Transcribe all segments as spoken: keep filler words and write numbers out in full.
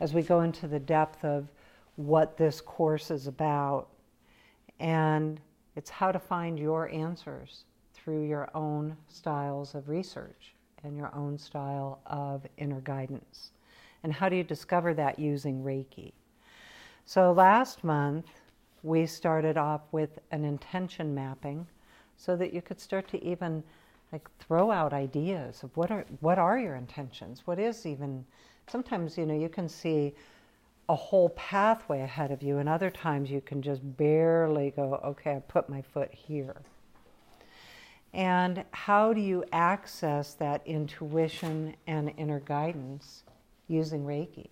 as we go into the depth of what this course is about. And it's how to find your answers through your own styles of research and your own style of inner guidance. And how do you discover that using Reiki? So last month, we started off with an intention mapping so that you could start to even like throw out ideas of what are what are your intentions? What is even, sometimes, you know, you can see a whole pathway ahead of you, and other times you can just barely go, okay, I put my foot here. And how do you access that intuition and inner guidance using Reiki?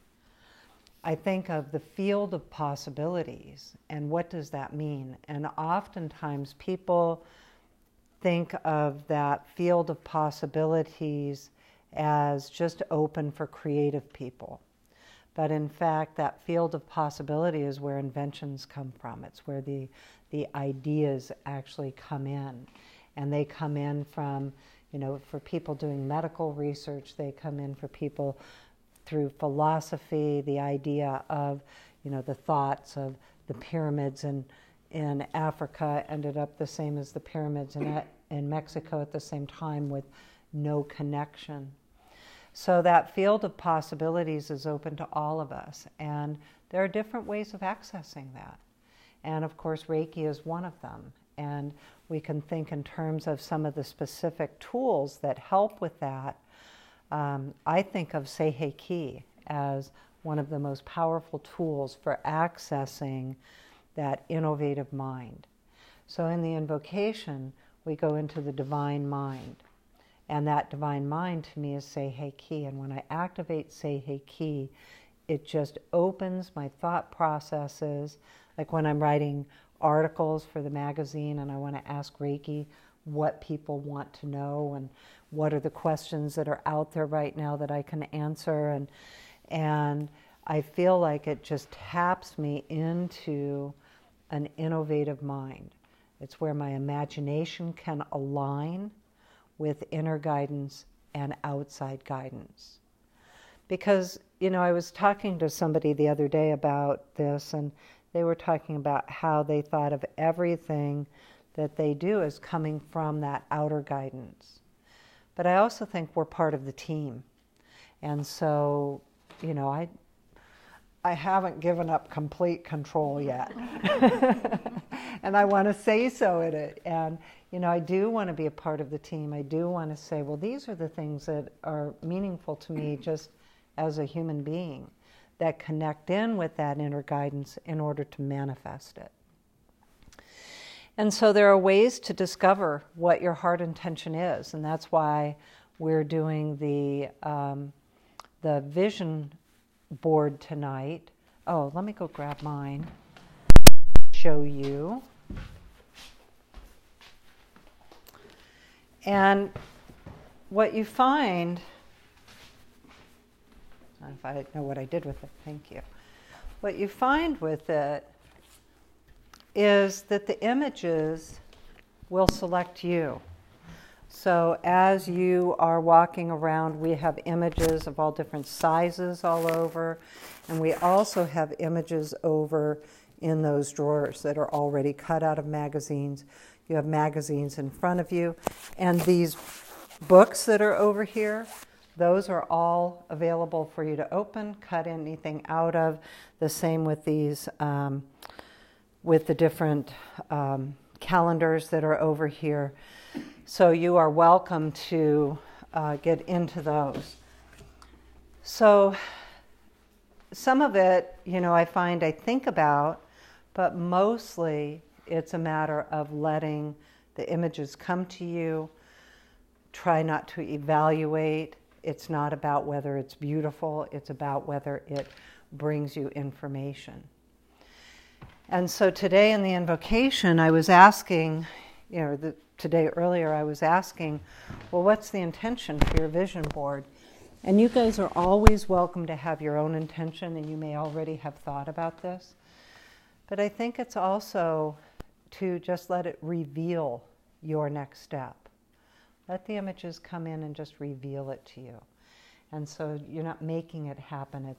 I think of the field of possibilities, and what does that mean? And oftentimes people think of that field of possibilities as just open for creative people. But in fact, that field of possibility is where inventions come from. It's where the, the ideas actually come in. And they come in from, you know, for people doing medical research, they come in for people through philosophy, the idea of, you know, the thoughts of the pyramids in, in Africa ended up the same as the pyramids in, in Mexico at the same time with no connection. So that field of possibilities is open to all of us, and there are different ways of accessing that. And of course, Reiki is one of them. And we can think in terms of some of the specific tools that help with that. Um, I think of Seiheki as one of the most powerful tools for accessing that innovative mind. So in the invocation, we go into the divine mind. And that divine mind to me is Seiheki. And when I activate Seiheki, it just opens my thought processes. Like when I'm writing articles for the magazine and I want to ask Reiki what people want to know and what are the questions that are out there right now that I can answer. And, and I feel like it just taps me into an innovative mind. It's where my imagination can align with inner guidance and outside guidance. Because, you know, I was talking to somebody the other day about this, and they were talking about how they thought of everything that they do as coming from that outer guidance. But I also think we're part of the team. And so, you know, I I haven't given up complete control yet. And I want to say so in it. And, you know, I do want to be a part of the team. I do want to say, well, these are the things that are meaningful to me just as a human being that connect in with that inner guidance in order to manifest it. And so there are ways to discover what your heart intention is. And that's why we're doing the, um, the vision board tonight. Oh, let me go grab mine, show you. And what you find, I don't know if I know what I did with it, thank you. What you find with it is that the images will select you. So as you are walking around, we have images of all different sizes all over, and we also have images over in those drawers that are already cut out of magazines. You have magazines in front of you, and these books that are over here, those are all available for you to open, cut anything out of. The same with these, um, with the different um, calendars that are over here. So you are welcome to uh, get into those. So some of it, you know, I find I think about, but mostly it's a matter of letting the images come to you. Try not to evaluate. It's not about whether it's beautiful. It's about whether it brings you information. And so today in the invocation, I was asking, you know, the, today earlier I was asking, well, what's the intention for your vision board? And you guys are always welcome to have your own intention, and you may already have thought about this. But I think it's also to just let it reveal your next step. Let the images come in and just reveal it to you. And so you're not making it happen, it's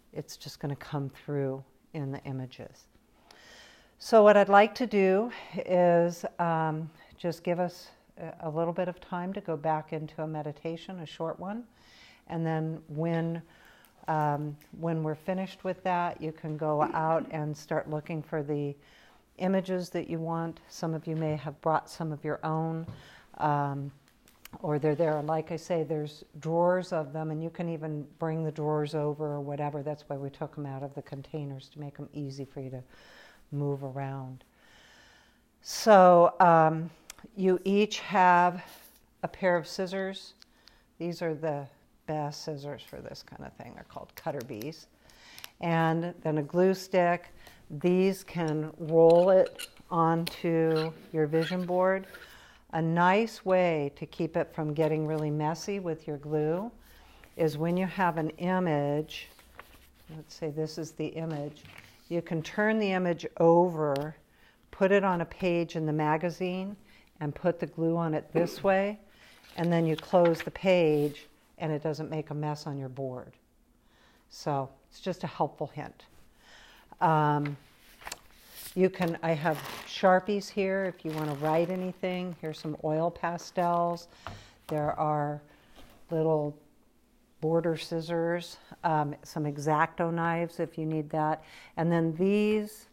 it's just going to come through in the images. So what I'd like to do is um, just give us a little bit of time to go back into a meditation, a short one, and then when um, when we're finished with that, you can go out and start looking for the images that you want. Some of you may have brought some of your own, um, or they're there. Like I say, there's drawers of them, and you can even bring the drawers over or whatever. That's why we took them out of the containers, to make them easy for you to move around. So um, you each have a pair of scissors. These are the best scissors for this kind of thing. They're called cutter bees. And then a glue stick. These can roll it onto your vision board. A nice way to keep it from getting really messy with your glue is when you have an image, let's say this is the image, you can turn the image over, put it on a page in the magazine, and put the glue on it this way, and then you close the page, and it doesn't make a mess on your board. So it's just a helpful hint. Um, you can, I have Sharpies here if you want to write anything. Here's some oil pastels. There are little border scissors, um, some X-Acto knives if you need that. And then these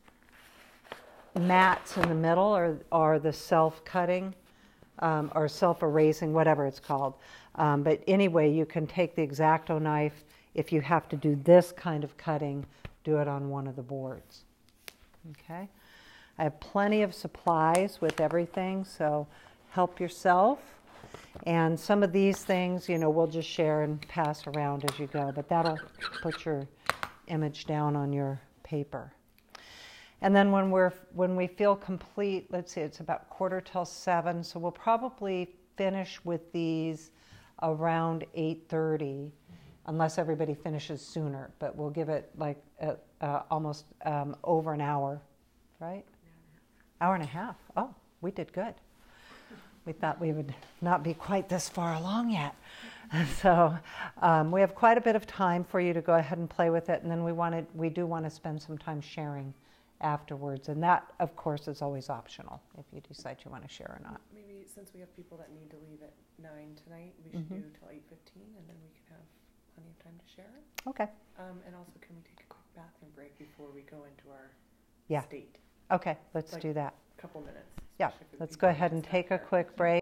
mats in the middle are, are the self-cutting um, or self-erasing, whatever it's called. Um, but anyway, you can take the X-Acto knife. If you have to do this kind of cutting, do it on one of the boards. Okay? I have plenty of supplies with everything, so help yourself. And some of these things, you know, we'll just share and pass around as you go, but that'll put your image down on your paper. And then when we're when we feel complete, let's see, it's about quarter till seven, so we'll probably finish with these around eight thirty, unless everybody finishes sooner. But we'll give it like a, uh, almost um, over an hour, right? Hour and a half. Oh, we did good. We thought we would not be quite this far along yet. So um, we have quite a bit of time for you to go ahead and play with it, and then we wanted, we do want to spend some time sharing afterwards, and that, of course, is always optional if you decide you want to share or not. Maybe since we have people that need to leave at nine tonight, we should mm-hmm. do till eight fifteen, and then we can have plenty of time to share it. Okay. Um, and also, can we take a quick bathroom break before we go into our yeah. state? Okay, let's like do that. A couple minutes. Yeah, let's go ahead and take a quick break.